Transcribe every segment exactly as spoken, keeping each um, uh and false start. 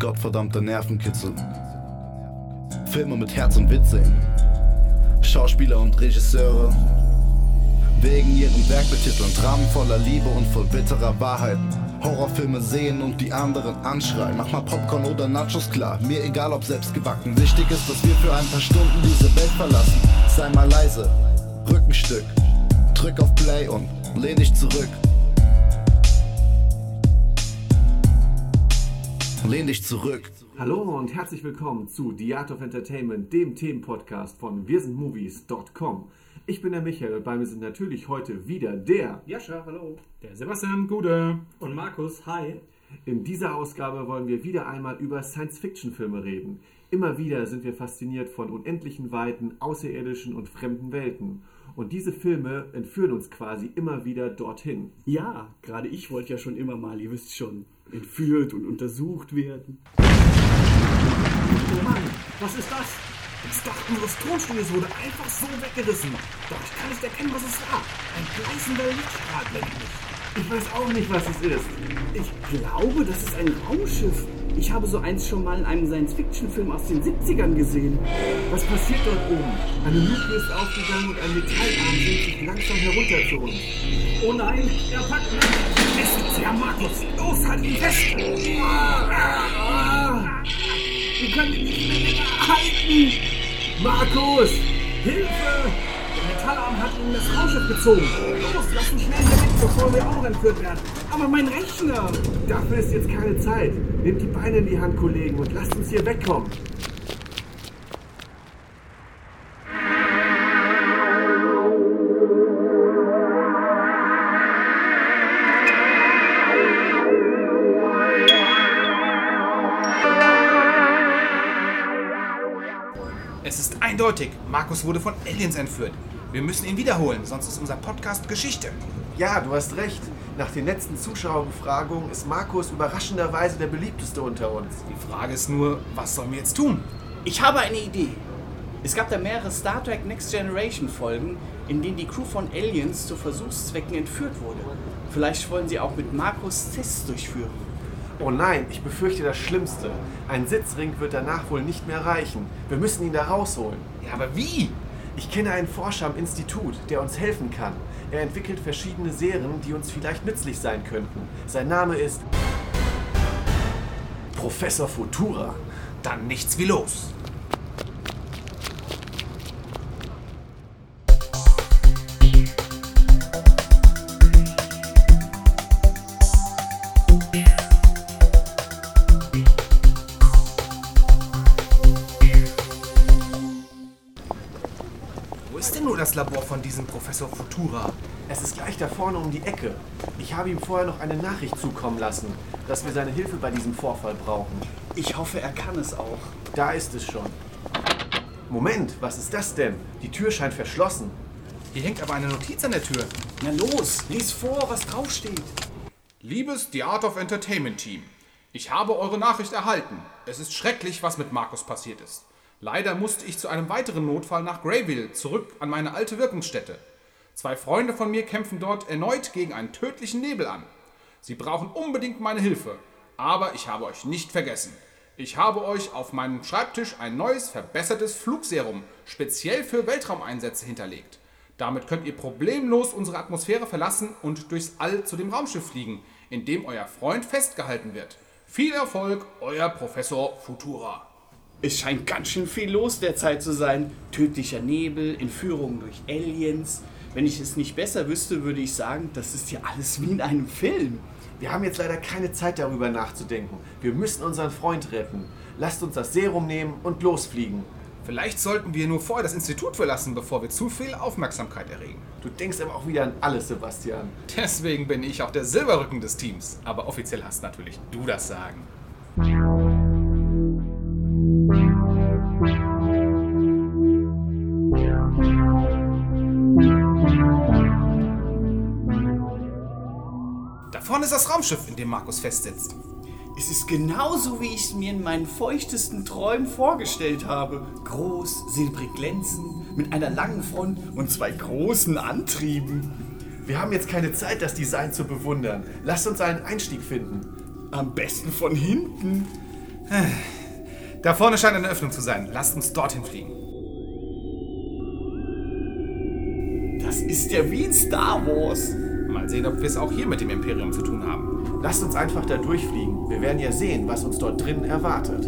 Gottverdammter Nervenkitzel. Filme mit Herz und Witz sehen. Schauspieler und Regisseure wegen ihrem Werk betiteln. Dramen voller Liebe und voll bitterer Wahrheiten. Horrorfilme sehen und die anderen anschreien. Mach mal Popcorn oder Nachos klar, mir egal ob selbst gebacken. Wichtig ist, dass wir für ein paar Stunden diese Welt verlassen. Sei mal leise, Rückenstück. Drück auf Play und lehn dich zurück. Lehn dich zurück. Hallo und herzlich willkommen zu The Art of Entertainment, dem Themenpodcast von wir sind movies punkt com. Ich bin der Michael und bei mir sind natürlich heute wieder der Jascha, hallo. Der Sebastian, Gude. Und Markus, hi. In dieser Ausgabe wollen wir wieder einmal über Science-Fiction-Filme reden. Immer wieder sind wir fasziniert von unendlichen Weiten, außerirdischen und fremden Welten. Und diese Filme entführen uns quasi immer wieder dorthin. Ja, gerade ich wollte ja schon immer mal, ihr wisst schon, entführt und untersucht werden. Oh Mann, was ist das? Das Dach unseres Tonstudios wurde einfach so weggerissen. Doch ich kann nicht erkennen, was es war. Ein gleißender Lichtstrahl blendet mich. Ich weiß auch nicht, was es ist. Ich glaube, das ist ein Raumschiff. Ich habe so eins schon mal in einem Science-Fiction-Film aus den siebzigern gesehen. Was passiert dort oben? Eine Luke ist aufgegangen und ein Metallarm senkt sich langsam herunter zu uns. Oh nein, er packt mich. Es ist der Markus. Los, halt ihn fest. Ah, ah, ah. Wir können ihn nicht mehr länger halten. Markus, Hilfe! Der Metallarm hat ihn in das Raumschiff gezogen. Los, lass uns schnell hier weg, bevor wir auch entführt werden. Aber mein Rechner! Dafür ist jetzt keine Zeit. Nehmt die Beine in die Hand, Kollegen, und lasst uns hier wegkommen. Es ist eindeutig, Markus wurde von Aliens entführt. Wir müssen ihn wiederholen, sonst ist unser Podcast Geschichte. Ja, du hast recht. Nach den letzten Zuschauerbefragungen ist Markus überraschenderweise der beliebteste unter uns. Die Frage ist nur, was sollen wir jetzt tun? Ich habe eine Idee. Es gab da mehrere Star Trek Next Generation Folgen, in denen die Crew von Aliens zu Versuchszwecken entführt wurde. Vielleicht wollen sie auch mit Markus Tests durchführen. Oh nein, ich befürchte das Schlimmste. Ein Sitzring wird danach wohl nicht mehr reichen. Wir müssen ihn da rausholen. Ja, aber wie? Ich kenne einen Forscher am Institut, der uns helfen kann. Er entwickelt verschiedene Serien, die uns vielleicht nützlich sein könnten. Sein Name ist Professor Futura. Dann nichts wie los. Wo ist denn nur das Labor von diesem Professor Futura? Es ist gleich da vorne um die Ecke. Ich habe ihm vorher noch eine Nachricht zukommen lassen, dass wir seine Hilfe bei diesem Vorfall brauchen. Ich hoffe, er kann es auch. Da ist es schon. Moment, was ist das denn? Die Tür scheint verschlossen. Hier hängt aber eine Notiz an der Tür. Na los, lies vor, was draufsteht. Liebes The Art of Entertainment Team, ich habe eure Nachricht erhalten. Es ist schrecklich, was mit Markus passiert ist. Leider musste ich zu einem weiteren Notfall nach Grayville, zurück an meine alte Wirkungsstätte. Zwei Freunde von mir kämpfen dort erneut gegen einen tödlichen Nebel an. Sie brauchen unbedingt meine Hilfe, aber ich habe euch nicht vergessen. Ich habe euch auf meinem Schreibtisch ein neues, verbessertes Flugserum speziell für Weltraumeinsätze hinterlegt. Damit könnt ihr problemlos unsere Atmosphäre verlassen und durchs All zu dem Raumschiff fliegen, in dem euer Freund festgehalten wird. Viel Erfolg, euer Professor Futura. Es scheint ganz schön viel los derzeit zu sein. Tödlicher Nebel, Entführungen durch Aliens. Wenn ich es nicht besser wüsste, würde ich sagen, das ist ja alles wie in einem Film. Wir haben jetzt leider keine Zeit darüber nachzudenken. Wir müssen unseren Freund retten. Lasst uns das Serum nehmen und losfliegen. Vielleicht sollten wir nur vorher das Institut verlassen, bevor wir zu viel Aufmerksamkeit erregen. Du denkst aber auch wieder an alles, Sebastian. Deswegen bin ich auch der Silberrücken des Teams. Aber offiziell hast natürlich du das Sagen. Da vorne ist das Raumschiff, in dem Markus festsitzt. Es ist genauso, wie ich es mir in meinen feuchtesten Träumen vorgestellt habe. Groß, silbrig glänzend, mit einer langen Front und zwei großen Antrieben. Wir haben jetzt keine Zeit, das Design zu bewundern. Lasst uns einen Einstieg finden. Am besten von hinten. Da vorne scheint eine Öffnung zu sein. Lasst uns dorthin fliegen. Das ist ja wie in Star Wars. Mal sehen, ob wir es auch hier mit dem Imperium zu tun haben. Lasst uns einfach da durchfliegen. Wir werden ja sehen, was uns dort drin erwartet.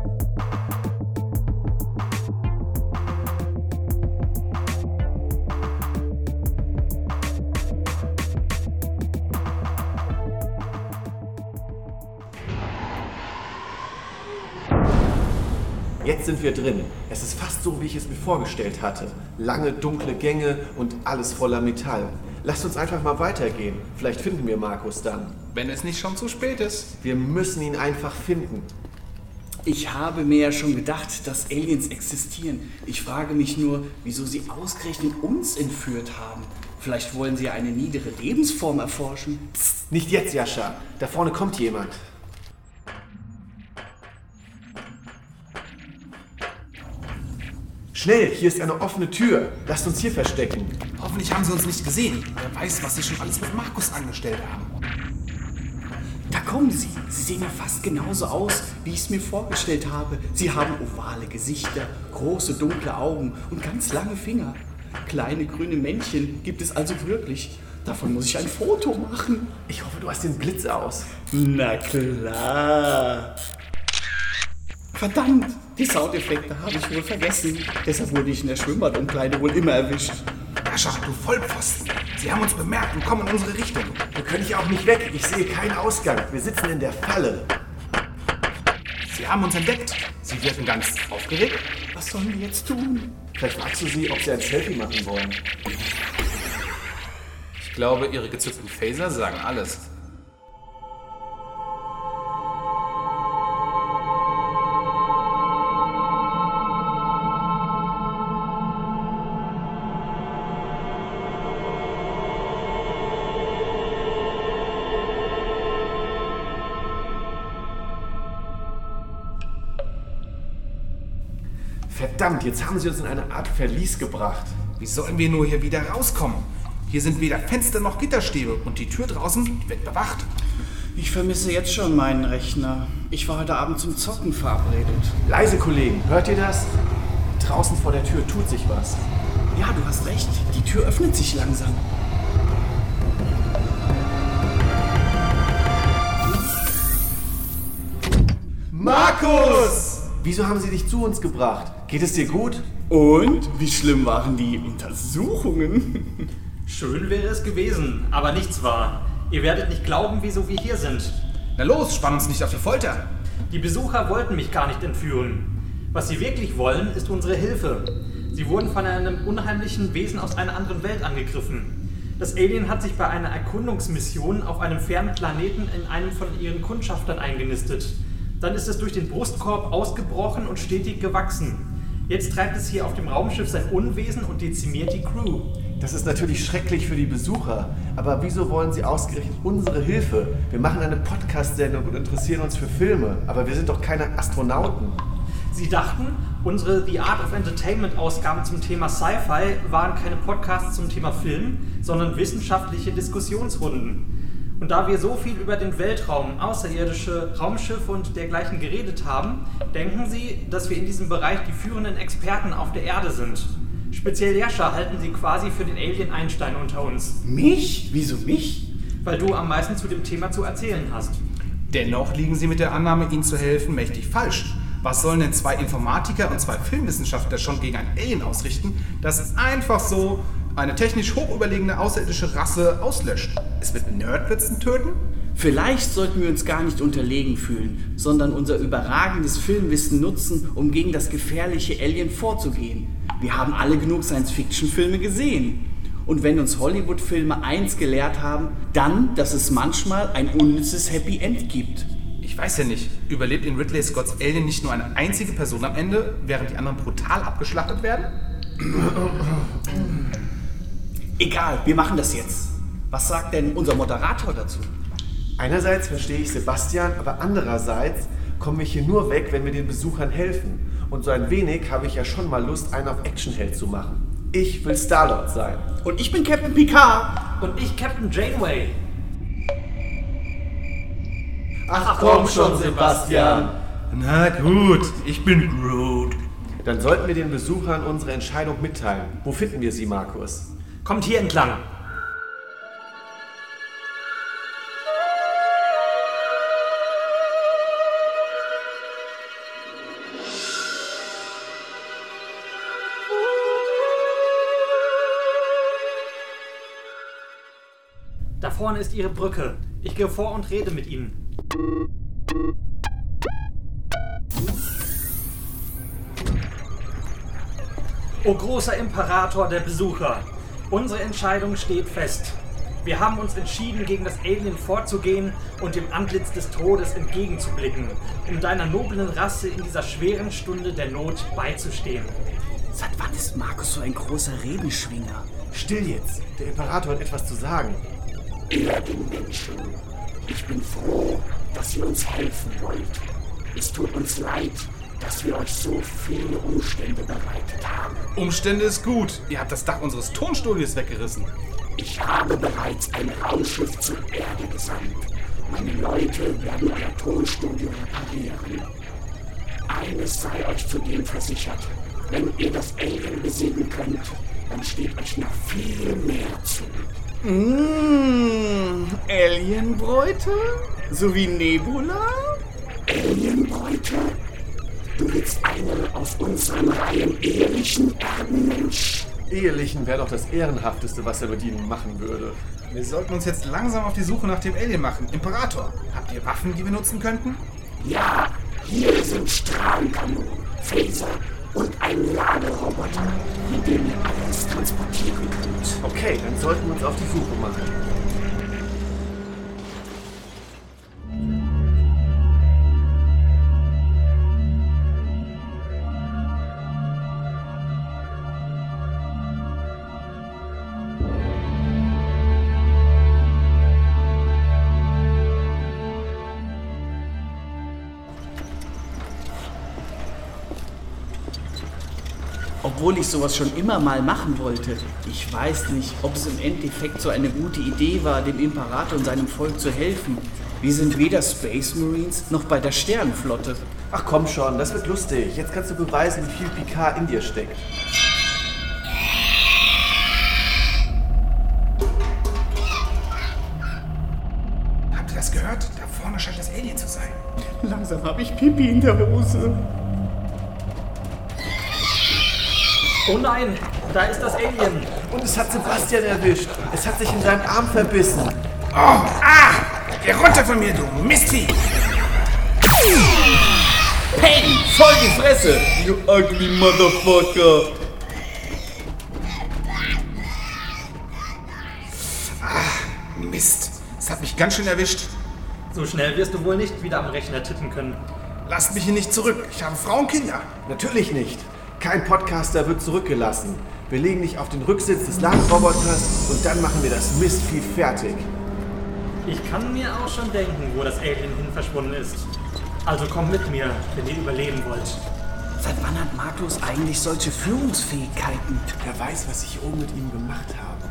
Jetzt sind wir drin. Es ist fast so, wie ich es mir vorgestellt hatte. Lange, dunkle Gänge und alles voller Metall. Lasst uns einfach mal weitergehen. Vielleicht finden wir Markus dann. Wenn es nicht schon zu spät ist. Wir müssen ihn einfach finden. Ich habe mir ja schon gedacht, dass Aliens existieren. Ich frage mich nur, wieso sie ausgerechnet uns entführt haben. Vielleicht wollen sie eine niedere Lebensform erforschen. Psst, nicht jetzt, Jascha. Da vorne kommt jemand. Schnell, hier ist eine offene Tür. Lasst uns hier verstecken. Hoffentlich haben sie uns nicht gesehen. Wer weiß, was sie schon alles mit Markus angestellt haben. Da kommen sie. Sie sehen ja fast genauso aus, wie ich es mir vorgestellt habe. Sie haben ovale Gesichter, große dunkle Augen und ganz lange Finger. Kleine grüne Männchen gibt es also wirklich. Davon muss ich ein Foto machen. Ich hoffe, du hast den Blitz aus. Na klar. Verdammt, die Soundeffekte habe ich wohl vergessen. Deshalb wurde ich in der Schwimmbadumkleide wohl immer erwischt. Jascha, du Vollpfosten. Sie haben uns bemerkt und kommen in unsere Richtung. Wir können hier auch nicht weg. Ich sehe keinen Ausgang. Wir sitzen in der Falle. Sie haben uns entdeckt. Sie wirken ganz aufgeregt. Was sollen wir jetzt tun? Vielleicht fragst du sie, ob sie ein Selfie machen wollen. Ich glaube, ihre gezückten Phaser sagen alles. Verdammt, jetzt haben sie uns in eine Art Verlies gebracht. Wie sollen wir nur hier wieder rauskommen? Hier sind weder Fenster noch Gitterstäbe und die Tür draußen die wird bewacht. Ich vermisse jetzt schon meinen Rechner. Ich war heute Abend zum Zocken verabredet. Leise, Kollegen, hört ihr das? Draußen vor der Tür tut sich was. Ja, du hast recht. Die Tür öffnet sich langsam. Markus! Wieso haben sie dich zu uns gebracht? Geht es dir gut? Und? Wie schlimm waren die Untersuchungen? Schön wäre es gewesen, aber nichts wahr. Ihr werdet nicht glauben, wieso wir hier sind. Na los, spann uns nicht auf die Folter. Die Besucher wollten mich gar nicht entführen. Was sie wirklich wollen, ist unsere Hilfe. Sie wurden von einem unheimlichen Wesen aus einer anderen Welt angegriffen. Das Alien hat sich bei einer Erkundungsmission auf einem fernen Planeten in einem von ihren Kundschaftern eingenistet. Dann ist es durch den Brustkorb ausgebrochen und stetig gewachsen. Jetzt treibt es hier auf dem Raumschiff sein Unwesen und dezimiert die Crew. Das ist natürlich schrecklich für die Besucher. Aber wieso wollen sie ausgerechnet unsere Hilfe? Wir machen eine Podcast-Sendung und interessieren uns für Filme. Aber wir sind doch keine Astronauten. Sie dachten, unsere The Art of Entertainment-Ausgaben zum Thema Sci-Fi waren keine Podcasts zum Thema Film, sondern wissenschaftliche Diskussionsrunden. Und da wir so viel über den Weltraum, außerirdische Raumschiffe und dergleichen geredet haben, denken Sie, dass wir in diesem Bereich die führenden Experten auf der Erde sind. Speziell Jascha halten Sie quasi für den Alien Einstein unter uns. Mich? Wieso mich? Weil du am meisten zu dem Thema zu erzählen hast. Dennoch liegen Sie mit der Annahme, Ihnen zu helfen, mächtig falsch. Was sollen denn zwei Informatiker und zwei Filmwissenschaftler schon gegen ein Alien ausrichten, das es einfach so eine technisch hochüberlegene außerirdische Rasse auslöscht? Es wird Nerdwitzen töten? Vielleicht sollten wir uns gar nicht unterlegen fühlen, sondern unser überragendes Filmwissen nutzen, um gegen das gefährliche Alien vorzugehen. Wir haben alle genug Science-Fiction-Filme gesehen. Und wenn uns Hollywood-Filme eins gelehrt haben, dann, dass es manchmal ein unnützes Happy End gibt. Ich weiß ja nicht, überlebt in Ridley Scotts Alien nicht nur eine einzige Person am Ende, während die anderen brutal abgeschlachtet werden? Egal, wir machen das jetzt. Was sagt denn unser Moderator dazu? Einerseits verstehe ich Sebastian, aber andererseits kommen wir hier nur weg, wenn wir den Besuchern helfen. Und so ein wenig habe ich ja schon mal Lust, einen auf Actionheld zu machen. Ich will Star-Lord sein. Und ich bin Captain Picard. Und ich Captain Janeway. Ach komm schon, Sebastian. Na gut, ich bin Groot. Dann sollten wir den Besuchern unsere Entscheidung mitteilen. Wo finden wir sie, Markus? Kommt hier entlang. Da vorne ist Ihre Brücke. Ich gehe vor und rede mit Ihnen. O großer Imperator der Besucher, unsere Entscheidung steht fest. Wir haben uns entschieden, gegen das Alien vorzugehen und dem Antlitz des Todes entgegenzublicken, um deiner noblen Rasse in dieser schweren Stunde der Not beizustehen. Seit wann ist Markus so ein großer Redenschwinger? Still jetzt, der Imperator hat etwas zu sagen. Ihr den Menschen, ich bin froh, dass ihr uns helfen wollt. Es tut uns leid, dass wir euch so viele Umstände bereitet haben. Umstände ist gut. Ihr habt das Dach unseres Tonstudios weggerissen. Ich habe bereits ein Raumschiff zur Erde gesandt. Meine Leute werden euer Tonstudio reparieren. Eines sei euch zudem versichert. Wenn ihr das Alien besiegen könnt, dann steht euch noch viel mehr zu. Mmh, Alienbräute? So wie Nebula? Alienbräute? Du willst eine aus unseren Reihen ehelichen Erdenmensch? Ehelichen wäre doch das Ehrenhafteste, was er mit ihnen machen würde. Wir sollten uns jetzt langsam auf die Suche nach dem Alien machen. Imperator, habt ihr Waffen, die wir nutzen könnten? Ja, hier sind Strahlenkanonen, Phaser und ein Laderoboter, mit dem ihr alles transportieren könnt. Okay, dann sollten wir uns auf die Suche machen. Obwohl ich sowas schon immer mal machen wollte. Ich weiß nicht, ob es im Endeffekt so eine gute Idee war, dem Imperator und seinem Volk zu helfen. Wir sind weder Space Marines noch bei der Sternenflotte. Ach komm schon, das wird lustig. Jetzt kannst du beweisen, wie viel Picard in dir steckt. Habt ihr das gehört? Da vorne scheint das Alien zu sein. Langsam habe ich Pipi in der Hose. Oh nein, da ist das Alien. Und es hat Sebastian erwischt. Es hat sich in seinem Arm verbissen. Oh, ah! Geh runter von mir, du Mistvieh! Hey, voll die Fresse! You ugly motherfucker! Ah, Mist. Es hat mich ganz schön erwischt. So schnell wirst du wohl nicht wieder am Rechner tippen können. Lasst mich hier nicht zurück. Ich habe Frau und Kinder. Natürlich nicht. Kein Podcaster wird zurückgelassen. Wir legen dich auf den Rücksitz des Ladenroboters und dann machen wir das Mistvieh fertig. Ich kann mir auch schon denken, wo das Alien hin verschwunden ist. Also kommt mit mir, wenn ihr überleben wollt. Seit wann hat Markus eigentlich solche Führungsfähigkeiten? Wer weiß, was ich oben mit ihm gemacht habe.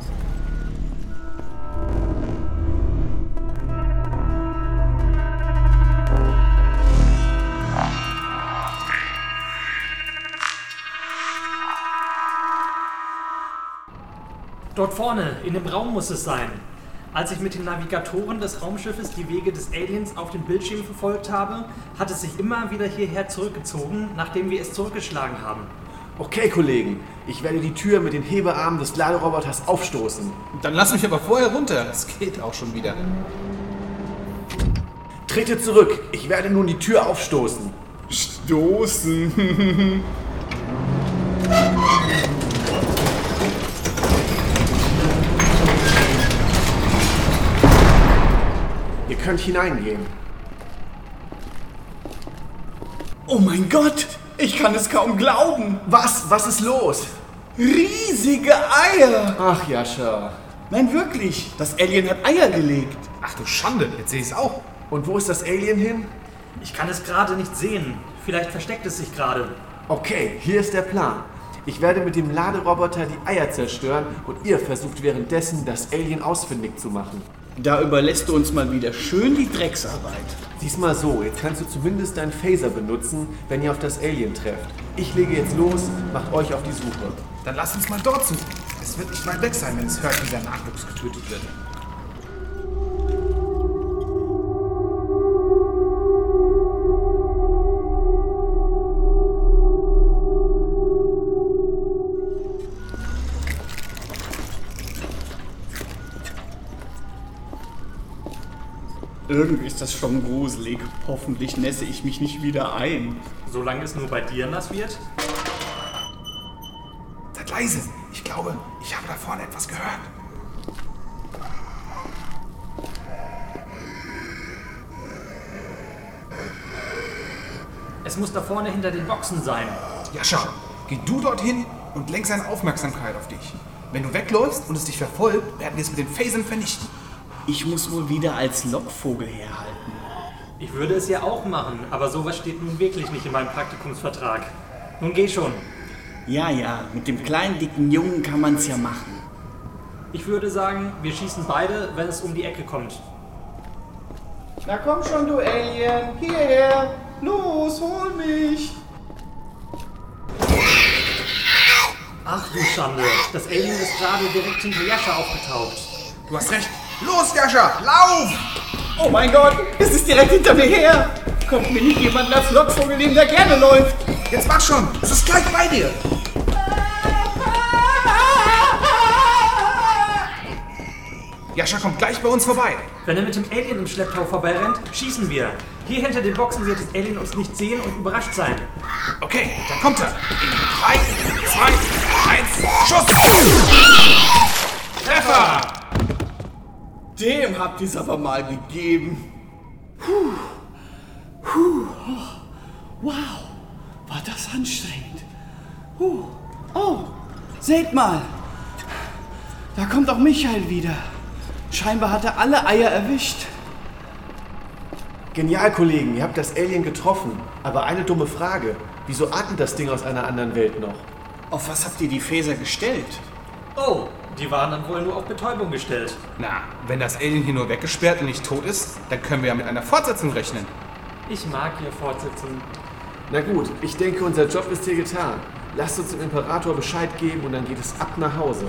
Dort vorne, in dem Raum muss es sein. Als ich mit den Navigatoren des Raumschiffes die Wege des Aliens auf den Bildschirm verfolgt habe, hat es sich immer wieder hierher zurückgezogen, nachdem wir es zurückgeschlagen haben. Okay, Kollegen, ich werde die Tür mit den Hebearmen des Laderoboters aufstoßen. Dann lass mich aber vorher runter. Es geht auch schon wieder. Trete zurück, ich werde nun die Tür aufstoßen. Stoßen. Ihr könnt hineingehen. Oh mein Gott, ich kann es kaum glauben. Was? Was ist los? Riesige Eier. Ach, Jascha. Nein, wirklich. Das Alien hat Eier gelegt. Ach du Schande, jetzt sehe ich es auch. Und wo ist das Alien hin? Ich kann es gerade nicht sehen. Vielleicht versteckt es sich gerade. Okay, hier ist der Plan. Ich werde mit dem Laderoboter die Eier zerstören und ihr versucht währenddessen, das Alien ausfindig zu machen. Da überlässt du uns mal wieder schön die Drecksarbeit. Sieh's mal so, jetzt kannst du zumindest deinen Phaser benutzen, wenn ihr auf das Alien trefft. Ich lege jetzt los, macht euch auf die Suche. Dann lasst uns mal dort suchen. Es wird nicht weit weg sein, wenn es hört, wie der Nachwuchs getötet wird. Irgendwie ist das schon gruselig. Hoffentlich nässe ich mich nicht wieder ein. Solange es nur bei dir nass wird? Seid leise. Ich glaube, ich habe da vorne etwas gehört. Es muss da vorne hinter den Boxen sein. Jascha, geh du dorthin und lenk seine Aufmerksamkeit auf dich. Wenn du wegläufst und es dich verfolgt, werden wir es mit den Phasern vernichten. Ich muss wohl wieder als Lockvogel herhalten. Ich würde es ja auch machen, aber sowas steht nun wirklich nicht in meinem Praktikumsvertrag. Nun geh schon. Ja, ja, mit dem kleinen, dicken Jungen kann man's ja machen. Ich würde sagen, wir schießen beide, wenn es um die Ecke kommt. Na komm schon, du Alien, hierher! Los, hol mich! Ach du Schande, das Alien ist gerade direkt hinter Jascha aufgetaucht. Du hast recht. Los, Jascha, lauf! Oh mein Gott, es ist direkt hinter mir her! Kommt mir nicht jemand als Lockvogel nehmen, der gerne läuft? Jetzt mach schon, es ist gleich bei dir! Jascha kommt gleich bei uns vorbei. Wenn er mit dem Alien im Schlepptau vorbeirennt, schießen wir. Hier hinter den Boxen wird das Alien uns nicht sehen und überrascht sein. Okay, dann kommt er. In drei, zwei, eins, Schuss! Treffer! Dem habt ihr's aber mal gegeben. Puh. Puh. Wow, war das anstrengend. Puh. Oh, seht mal. Da kommt auch Michael wieder. Scheinbar hat er alle Eier erwischt. Genial, Kollegen, ihr habt das Alien getroffen. Aber eine dumme Frage. Wieso atmet das Ding aus einer anderen Welt noch? Auf was habt ihr die Phaser gestellt? Oh, die waren dann wohl nur auf Betäubung gestellt. Na, wenn das Alien hier nur weggesperrt und nicht tot ist, dann können wir ja mit einer Fortsetzung rechnen. Ich mag hier Fortsetzungen. Na gut, ich denke, unser Job ist hier getan. Lasst uns dem Imperator Bescheid geben und dann geht es ab nach Hause.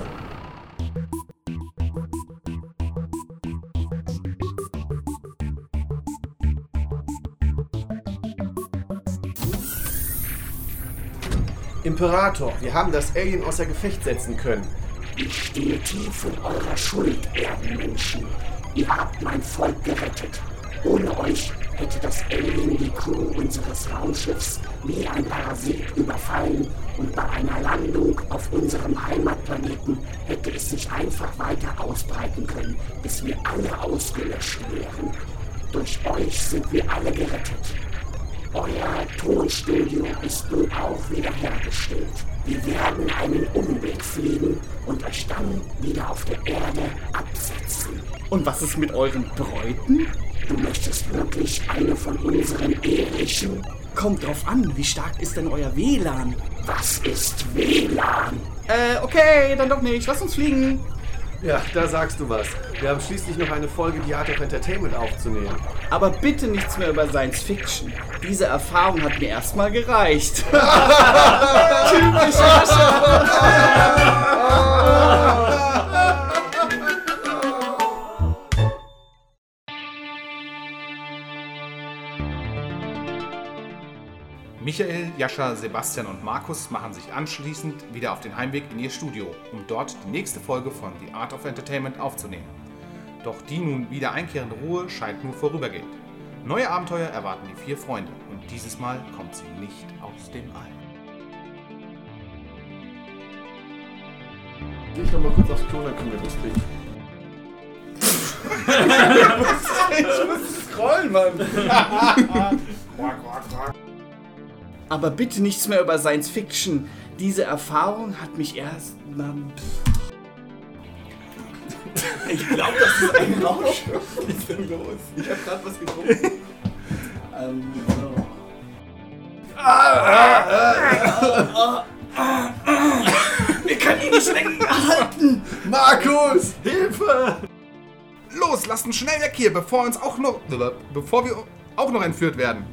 Imperator, wir haben das Alien außer Gefecht setzen können. Ich stehe tief in eurer Schuld, Erdenmenschen. Ihr habt mein Volk gerettet. Ohne euch hätte das Alien die Crew unseres Raumschiffs wie ein Parasit überfallen und bei einer Landung auf unserem Heimatplaneten hätte es sich einfach weiter ausbreiten können, bis wir alle ausgelöscht wären. Durch euch sind wir alle gerettet. Euer Tonstudio ist nun auch wiederhergestellt. Wir werden einen Umweg fliegen und euch dann wieder auf der Erde absetzen. Und was ist mit euren Bräuten? Du möchtest wirklich eine von unseren ehrlichen... Kommt drauf an, wie stark ist denn euer W L A N? Was ist W L A N? Äh, okay, dann doch nicht. Lass uns fliegen. Ja, da sagst du was. Wir haben schließlich noch eine Folge The Art of Entertainment aufzunehmen. Aber bitte nichts mehr über Science Fiction. Diese Erfahrung hat mir erstmal gereicht. Typisch Michael, Jascha, Sebastian und Markus machen sich anschließend wieder auf den Heimweg in ihr Studio, um dort die nächste Folge von The Art of Entertainment aufzunehmen. Doch die nun wieder einkehrende Ruhe scheint nur vorübergehend. Neue Abenteuer erwarten die vier Freunde und dieses Mal kommt sie nicht aus dem All. Geh ich noch mal kurz aufs Klo, dann können wir loslegen. Ich muss scrollen, Mann. Aber bitte nichts mehr über Science Fiction. Diese Erfahrung hat mich erst mal... Ich glaube, das ist ein Rausch. Was ist denn los? Ich habe gerade was getrunken. ähm, so. Ich kann ihn nicht länger halten. Markus, Hilfe! Los! Los, lasst uns schnell weg hier, bevor uns auch noch, bevor wir auch noch entführt werden.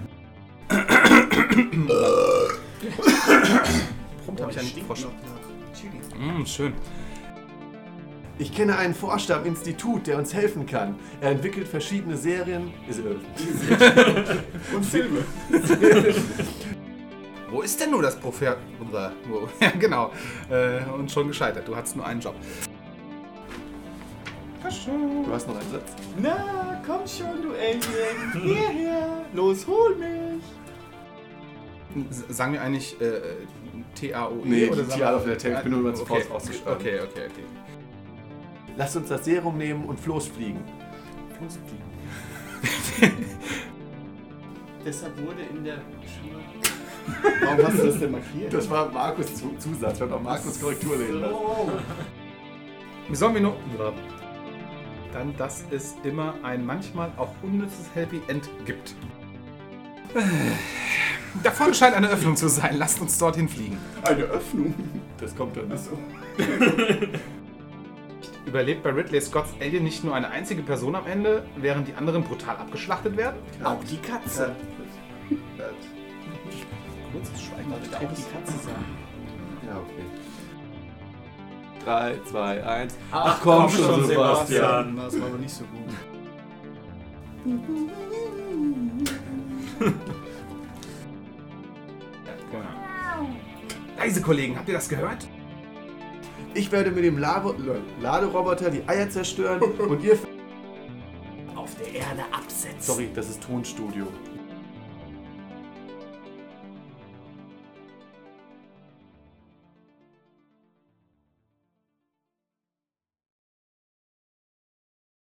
Prompt habe ich einen Frosch. Mm, schön. Ich kenne einen Forscher am Institut, der uns helfen kann. Er entwickelt verschiedene Serien und Filme. Wo ist denn nur das Prophet? Ja, genau. Äh, und schon gescheitert. Du hattest nur einen Job. Du hast noch einen Satz. Na, komm schon, du Alien. Hierher. Los, hol mich. S- Sagen wir eigentlich äh, T A O E? Nee, oder Theater of Entertainment. Ich bin nur über den okay. Faust ausgesprochen. Okay, okay, okay. Lasst uns das Serum nehmen und floßfliegen. Deshalb wurde in der Schule... Warum hast du das denn markiert? Das war Markus Zusatz. Ich habe auch Markus Korrektur lesen lassen. Wie sollen wir nur... Dann, dass es immer ein manchmal auch unnützes Happy End gibt. Davon scheint eine Öffnung zu sein. Lasst uns dorthin fliegen. Eine Öffnung? Das kommt dann nicht so. Überlebt bei Ridley Scotts Alien nicht nur eine einzige Person am Ende, während die anderen brutal abgeschlachtet werden? Auch die Katze. Kurzes Schweigen. Ich auch die Katze sagen. Ja, okay. drei, zwei, eins. Ach, Ach komm, komm schon, schon, Sebastian. Sebastian. Das war aber nicht so gut. Leise, Kollegen, habt ihr das gehört? Ich werde mit dem Lade Laderoboter die Eier zerstören und ihr... Auf der Erde absetzen. Sorry, das ist Tonstudio.